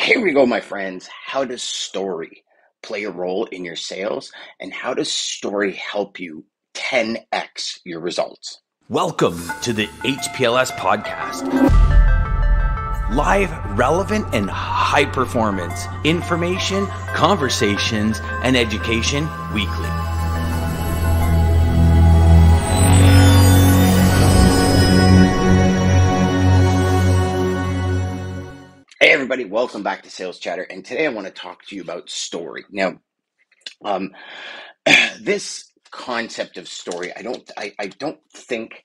Here we go, my friends. How does story play a role in your sales? And how does story help you 10x your results? Welcome to the HPLS podcast. Live, relevant, and high performance information, conversations, and education weekly. Hey everybody, welcome back to Sales Chatter. And today I want to talk to you about story. Now, this concept of story, I don't think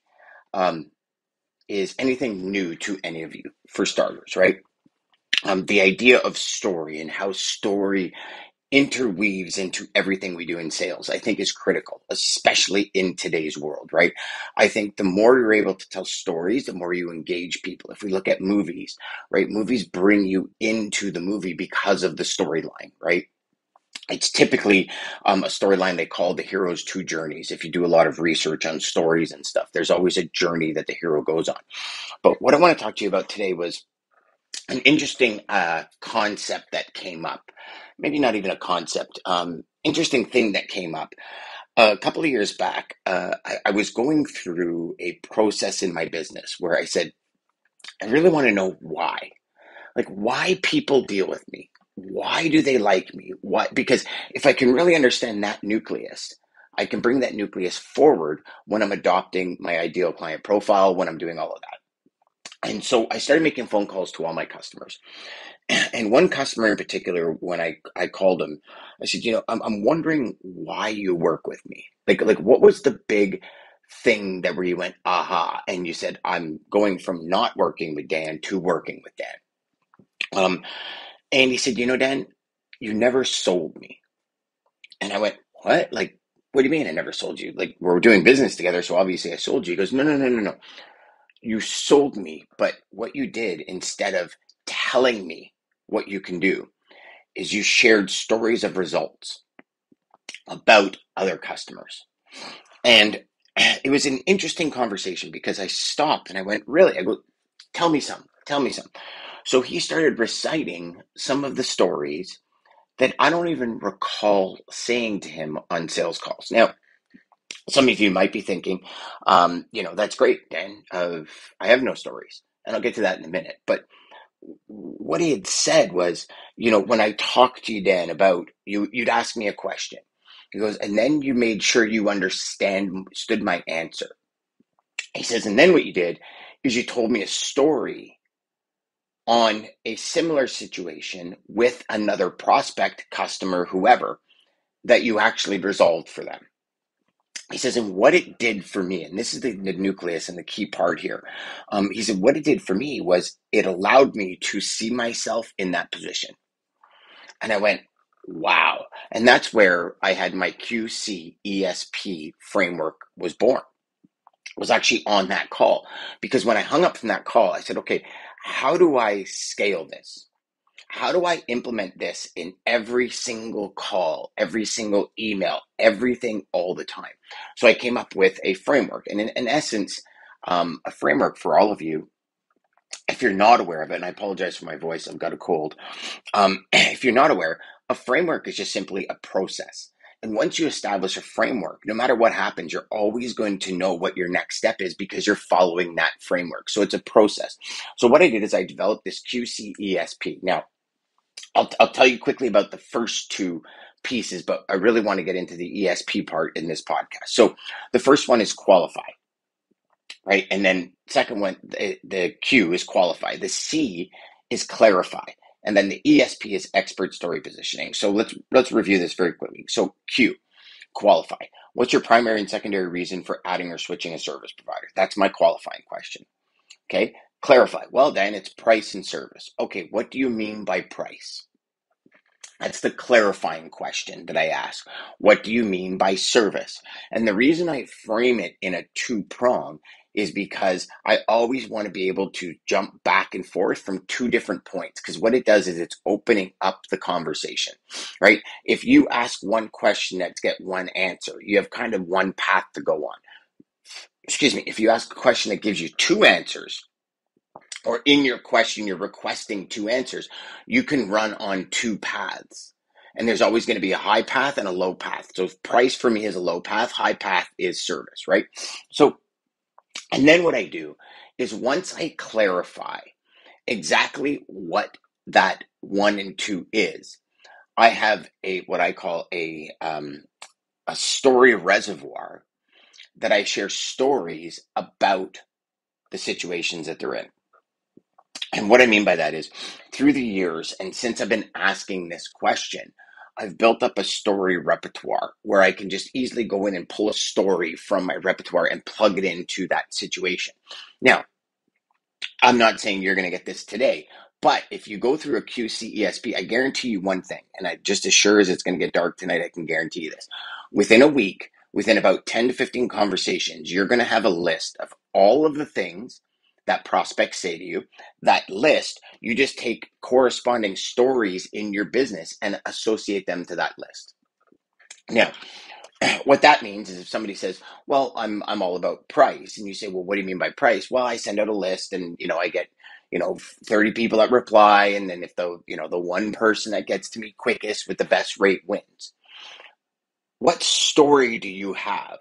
is anything new to any of you, for starters, right? The idea of story and how story interweaves into everything we do in sales, I think is critical, especially in today's world, right? I think the more you're able to tell stories, the more you engage people. If we look at movies, right? Movies bring you into the movie because of the storyline, right? It's typically a storyline they call the hero's two journeys. If you do a lot of research on stories and stuff, there's always a journey that the hero goes on. But what I want to talk to you about today was an interesting concept that came up. Maybe not even a concept. Interesting thing that came up. A couple of years back, I was going through a process in my business where I said, I really want to know why. Like, why people deal with me. Why do they like me? Why? Because if I can really understand that nucleus, I can bring that nucleus forward when I'm adopting my ideal client profile, when I'm doing all of that. And so I started making phone calls to all my customers. And one customer in particular, when I called him, I said, I'm wondering why you work with me. Like what was the big thing that where you went, aha, and you said, I'm going from not working with Dan to working with Dan. And he said, Dan, you never sold me. And I went, what? Like, what do you mean I never sold you? Like, we're doing business together, so obviously I sold you. He goes, no. You sold me, but what you did, instead of telling me what you can do, is you shared stories of results about other customers. And it was an interesting conversation because I stopped and I went, really? I go, tell me some. So he started reciting some of the stories that I don't even recall saying to him on sales calls. Now, some of you might be thinking, that's great, Dan. I have no stories, and I'll get to that in a minute. But what he had said was, when I talked to you, Dan, about you'd ask me a question. He goes, and then you made sure you understood my answer. He says, and then what you did is you told me a story on a similar situation with another prospect, customer, whoever, that you actually resolved for them. He says, and what it did for me, and this is the nucleus and the key part here. He said, what it did for me was it allowed me to see myself in that position. And I went, wow. And that's where I had my QCESP framework was born. It was actually on that call. Because when I hung up from that call, I said, okay, how do I scale this? How do I implement this in every single call, every single email, everything all the time? So I came up with a framework. And in essence, a framework for all of you, if you're not aware of it, and I apologize for my voice, I've got a cold. If you're not aware, a framework is just simply a process. And once you establish a framework, no matter what happens, you're always going to know what your next step is because you're following that framework. So it's a process. So what I did is I developed this QCESP. Now, I'll tell you quickly about the first two pieces, but I really want to get into the ESP part in this podcast. So the first one is qualify, right? And then second one, the Q is qualify. The C is clarify. And then the ESP is expert story positioning. So let's review this very quickly. So Q, qualify. What's your primary and secondary reason for adding or switching a service provider? That's my qualifying question. Okay. Clarify. Well, then it's price and service. Okay. What do you mean by price? That's the clarifying question that I ask. What do you mean by service? And the reason I frame it in a two-prong is because I always want to be able to jump back and forth from two different points, because what it does is it's opening up the conversation, right? If you ask one question that get one answer, you have kind of one path to go on. Excuse me. If you ask a question that gives you two answers, or in your question, you're requesting two answers, you can run on two paths. And there's always going to be a high path and a low path. So price for me is a low path, high path is service, right? So, and then what I do is once I clarify exactly what that one and two is, I have what I call a story reservoir that I share stories about the situations that they're in. And what I mean by that is through the years, and since I've been asking this question, I've built up a story repertoire where I can just easily go in and pull a story from my repertoire and plug it into that situation. Now, I'm not saying you're going to get this today, but if you go through a QCESP, I guarantee you one thing, and I just as sure as it's going to get dark tonight, I can guarantee you this. Within a week, within about 10 to 15 conversations, you're going to have a list of all of the things that prospects say to you. That list, you just take corresponding stories in your business and associate them to that list. Now, what that means is if somebody says, well, I'm all about price, and you say, well, what do you mean by price? Well, I send out a list, and I get 30 people that reply, and then if the one person that gets to me quickest with the best rate wins. What story do you have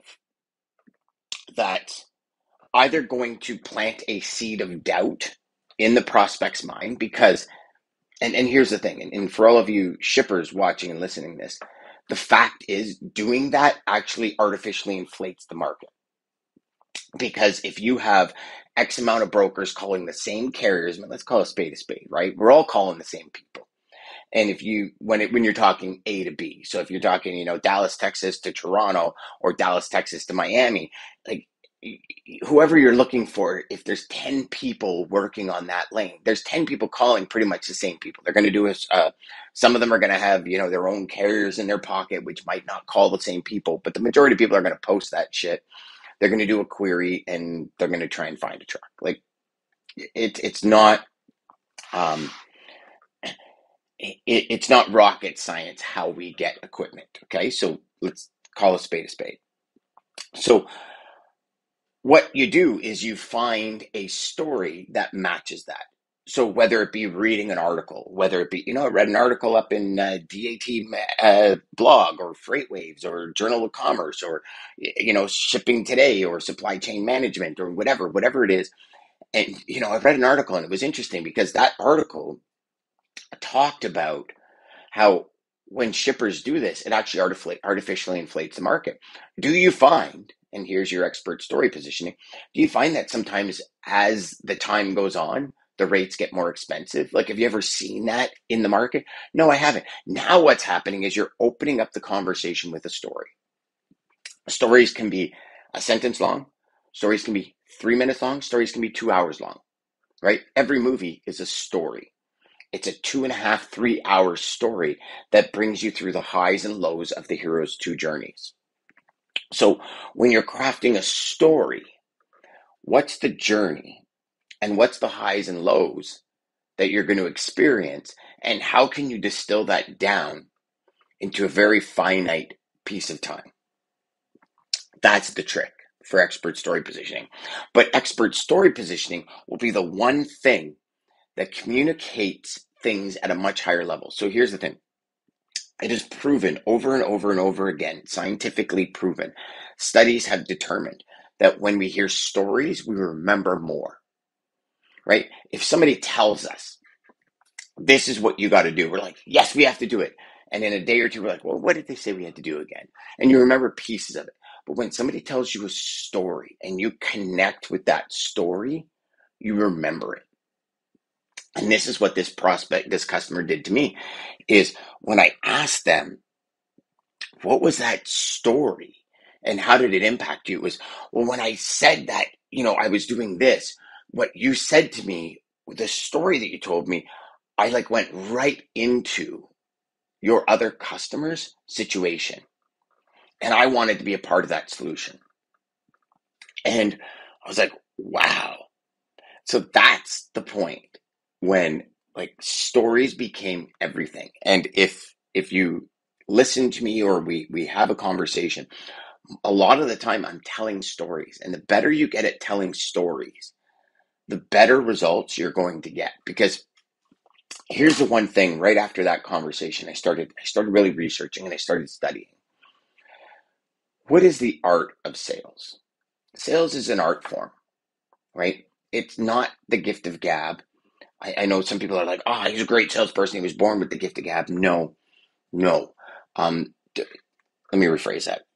that's either going to plant a seed of doubt in the prospect's mind? Because and here's the thing, and for all of you shippers watching and listening to this, the fact is doing that actually artificially inflates the market. Because if you have X amount of brokers calling the same carriers, let's call a spade, right? We're all calling the same people. And if you, when you're talking A to B, so if you're talking, Dallas, Texas to Toronto, or Dallas, Texas to Miami, like whoever you're looking for, if there's 10 people working on that lane, there's 10 people calling pretty much the same people. They're going to do some of them are going to have, their own carriers in their pocket, which might not call the same people, but the majority of people are going to post that shit. They're going to do a query and they're going to try and find a truck. Like it's not, it's not rocket science how we get equipment. Okay. So let's call a spade a spade. So what you do is you find a story that matches that. So whether it be reading an article, whether it be, I read an article up in DAT blog or FreightWaves or Journal of Commerce or, Shipping Today or Supply Chain Management or whatever it is. And, I read an article and it was interesting because that article talked about how when shippers do this, it actually artificially inflates the market. Do you find, and here's your expert story positioning, do you find that sometimes as the time goes on, the rates get more expensive? Like, have you ever seen that in the market? No, I haven't. Now what's happening is you're opening up the conversation with a story. Stories can be a sentence long. Stories can be 3 minutes long. Stories can be 2 hours long, right? Every movie is a story. It's a 2.5, 3 hour story that brings you through the highs and lows of the hero's two journeys. So when you're crafting a story, what's the journey and what's the highs and lows that you're going to experience? And how can you distill that down into a very finite piece of time? That's the trick for expert story positioning. But expert story positioning will be the one thing that communicates things at a much higher level. So here's the thing. It is proven over and over and over again, scientifically proven. Studies have determined that when we hear stories, we remember more, right? If somebody tells us, this is what you got to do, we're like, yes, we have to do it. And in a day or two, we're like, well, what did they say we had to do again? And you remember pieces of it. But when somebody tells you a story and you connect with that story, you remember it. And this is what this customer did to me, is when I asked them, what was that story and how did it impact you? It was, well, when I said that, I was doing this, what you said to me, the story that you told me, I went right into your other customer's situation. And I wanted to be a part of that solution. And I was like, wow. So that's the point when stories became everything. And if you listen to me or we have a conversation, a lot of the time I'm telling stories, and the better you get at telling stories, the better results you're going to get. Because here's the one thing, right after that conversation, I started really researching and I started studying. What is the art of sales? Sales is an art form, right? It's not the gift of gab. I know some people are like, oh, he's a great salesperson. He was born with the gift of gab. No, no. Let me rephrase that.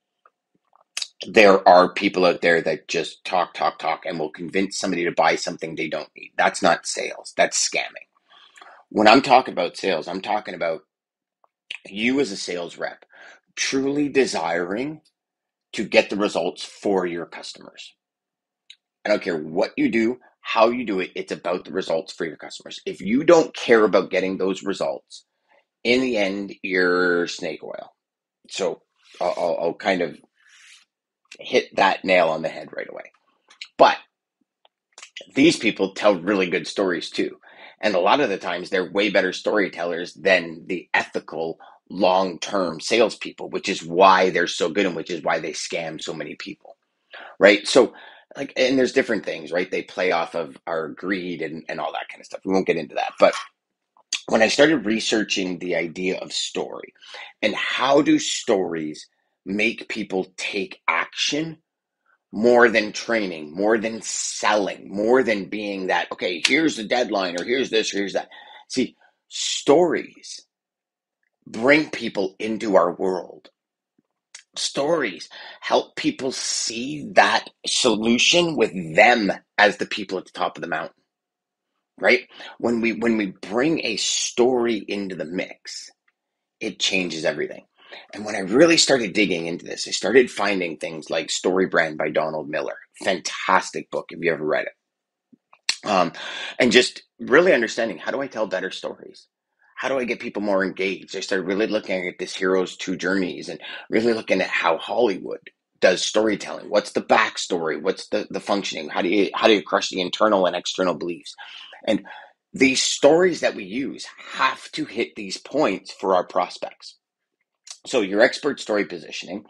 There are people out there that just talk, and will convince somebody to buy something they don't need. That's not sales. That's scamming. When I'm talking about sales, I'm talking about you as a sales rep truly desiring to get the results for your customers. I don't care what you do, how you do it, it's about the results for your customers. If you don't care about getting those results, in the end, you're snake oil. So I'll kind of hit that nail on the head right away. But these people tell really good stories too. And a lot of the times they're way better storytellers than the ethical long-term salespeople, which is why they're so good and which is why they scam so many people. Right. So like, and there's different things, right? They play off of our greed and all that kind of stuff. We won't get into that. But when I started researching the idea of story and how do stories make people take action more than training, more than selling, more than being that, okay, here's the deadline or here's this, or here's that. See, stories bring people into our world. Stories help people see that solution with them as the people at the top of the mountain, right? When we bring a story into the mix, it changes everything. And when I really started digging into this, I started finding things like Story Brand by Donald Miller. Fantastic book if you ever read it. And just really understanding, how do I tell better stories? How do I get people more engaged? I started really looking at this hero's two journeys and really looking at how Hollywood does storytelling. What's the backstory? What's the functioning? How do you crush the internal and external beliefs? And these stories that we use have to hit these points for our prospects. So your expert story positioning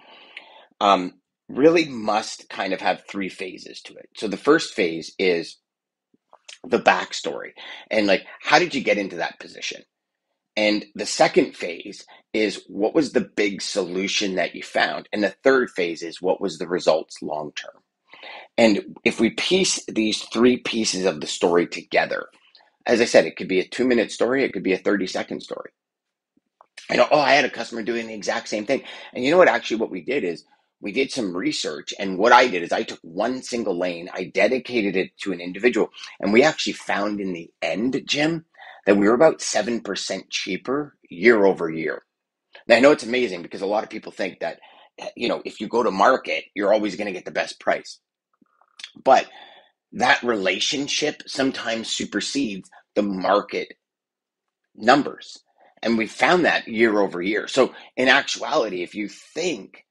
really must kind of have three phases to it. So the first phase is the backstory and like, how did you get into that position? And the second phase is, what was the big solution that you found? And the third phase is, what was the results long term? And if we piece these three pieces of the story together, as I said, it could be a 2-minute story, it could be a 30-second story. I know, I had a customer doing the exact same thing. And you know what, actually what we did is we did some research. And what I did is I took one single lane, I dedicated it to an individual. And we actually found in the end, Jim, that we were about 7% cheaper year over year. Now, I know it's amazing because a lot of people think that, if you go to market, you're always going to get the best price. But that relationship sometimes supersedes the market numbers. And we found that year over year. So in actuality, if you think,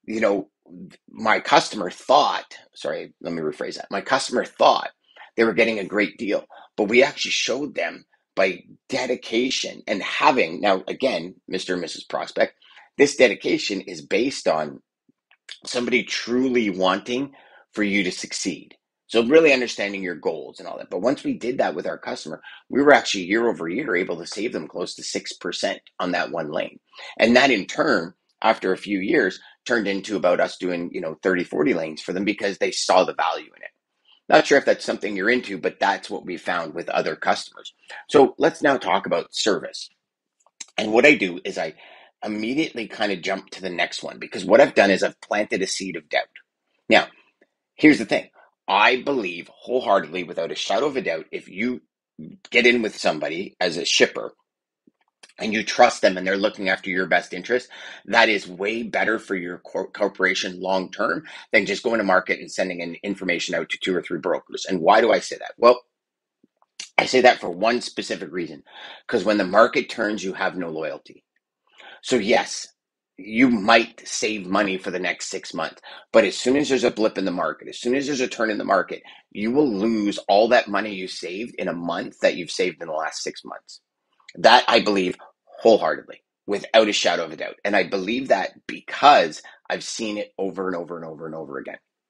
my customer thought, sorry, let me rephrase that. My customer thought they were getting a great deal, but we actually showed them by dedication and having, now again, Mr. and Mrs. Prospect, this dedication is based on somebody truly wanting for you to succeed. So really understanding your goals and all that. But once we did that with our customer, we were actually year over year able to save them close to 6% on that one lane. And that in turn, after a few years, turned into about us doing, 30, 40 lanes for them because they saw the value in it. Not sure if that's something you're into, but that's what we found with other customers. So let's now talk about service. And what I do is I immediately kind of jump to the next one, because what I've done is I've planted a seed of doubt. Now, here's the thing. I believe wholeheartedly, without a shadow of a doubt, if you get in with somebody as a shipper and you trust them and they're looking after your best interest, that is way better for your corporation long term than just going to market and sending in information out to 2 or 3 brokers. And why do I say that? Well, I say that for one specific reason, because when the market turns, you have no loyalty. So yes, you might save money for the next 6 months, but as soon as there's a blip in the market, as soon as there's a turn in the market, you will lose all that money you saved in a month that you've saved in the last 6 months. That I believe wholeheartedly, without a shadow of a doubt. And I believe that because I've seen it over and over and over and over again.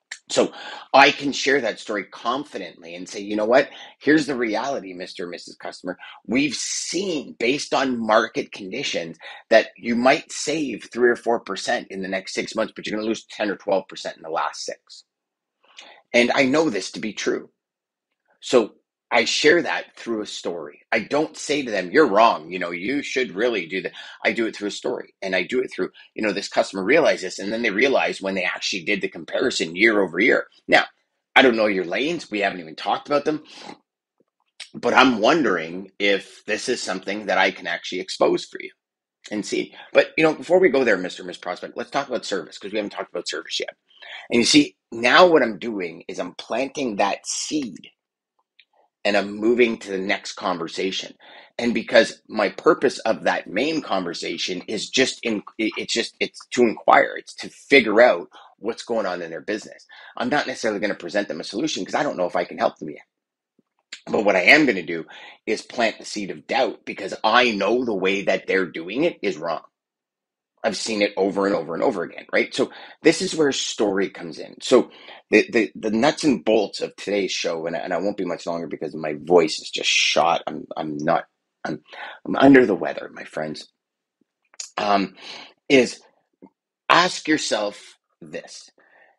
So I can share that story confidently and say, you know what? Here's the reality, Mr. or Mrs. Customer. We've seen, based on market conditions, that you might save 3 or 4% in the next 6 months, but you're going to lose 10 or 12% in the last six. And I know this to be true. So I share that through a story. I don't say to them, you're wrong. You should really do that. I do it through a story, and I do it through, this customer realized this, and then they realize when they actually did the comparison year over year. Now, I don't know your lanes. We haven't even talked about them, but I'm wondering if this is something that I can actually expose for you and see. But, before we go there, Mr. and Miss Prospect, let's talk about service, because we haven't talked about service yet. And you see, now what I'm doing is I'm planting that seed, and I'm moving to the next conversation. And because my purpose of that main conversation is it's to inquire, it's to figure out what's going on in their business. I'm not necessarily going to present them a solution because I don't know if I can help them yet. But what I am going to do is plant the seed of doubt, because I know the way that they're doing it is wrong. I've seen it over and over and over again, right? So this is where story comes in. So the nuts and bolts of today's show, and I won't be much longer because my voice is just shot. I'm under the weather, my friends. Is ask yourself this: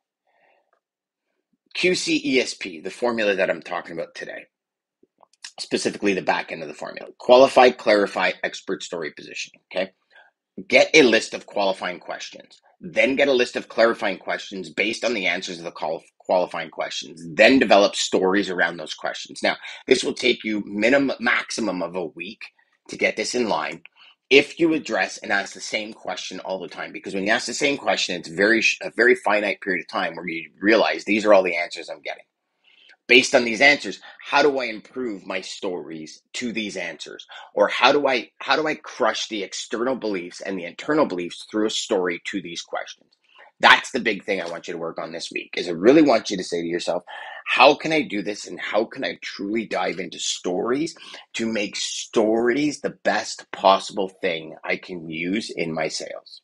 QCESP, the formula that I'm talking about today, specifically the back end of the formula: qualify, clarify, expert, story, positioning. Okay. Get a list of qualifying questions, then get a list of clarifying questions based on the answers of the qualifying questions, then develop stories around those questions. Now, this will take you maximum of a week to get this in line if you address and ask the same question all the time, because when you ask the same question, it's a very finite period of time where you realize these are all the answers I'm getting. Based on these answers, how do I improve my stories to these answers? Or how do I crush the external beliefs and the internal beliefs through a story to these questions? That's the big thing I want you to work on this week. Is I really want you to say to yourself, how can I do this, and how can I truly dive into stories to make stories the best possible thing I can use in my sales?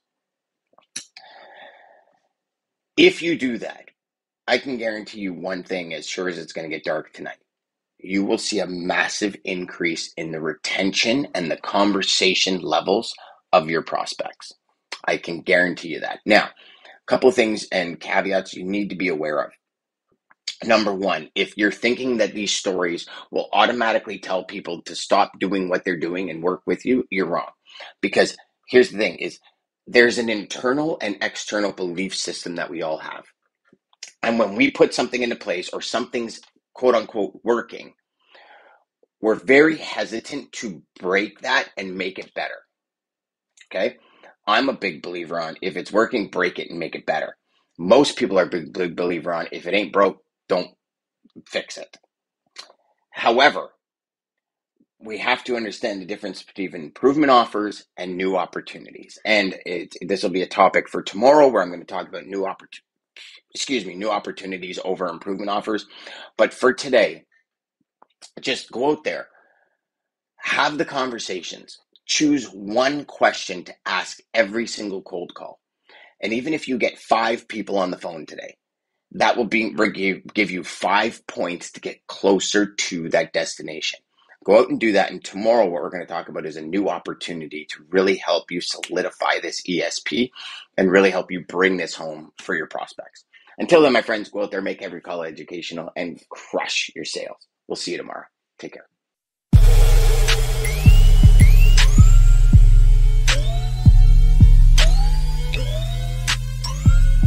If you do that, I can guarantee you one thing, as sure as it's going to get dark tonight: you will see a massive increase in the retention and the conversation levels of your prospects. I can guarantee you that. Now, a couple of things and caveats you need to be aware of. Number one, if you're thinking that these stories will automatically tell people to stop doing what they're doing and work with you, you're wrong. Because here's the thing: is there's an internal and external belief system that we all have. And when we put something into place, or something's quote unquote working, we're very hesitant to break that and make it better. Okay. I'm a big believer on, if it's working, break it and make it better. Most people are a big believer on, if it ain't broke, don't fix it. However, we have to understand the difference between improvement offers and new opportunities. And this will be a topic for tomorrow, where I'm going to talk about new opportunities over improvement offers. But for today, just go out there, have the conversations, choose one question to ask every single cold call. And even if you get 5 people on the phone today, that will give you 5 points to get closer to that destination. Go out and do that. And tomorrow, what we're going to talk about is a new opportunity to really help you solidify this ESP and really help you bring this home for your prospects. Until then, my friends, go out there, make every call educational, and crush your sales. We'll see you tomorrow. Take care.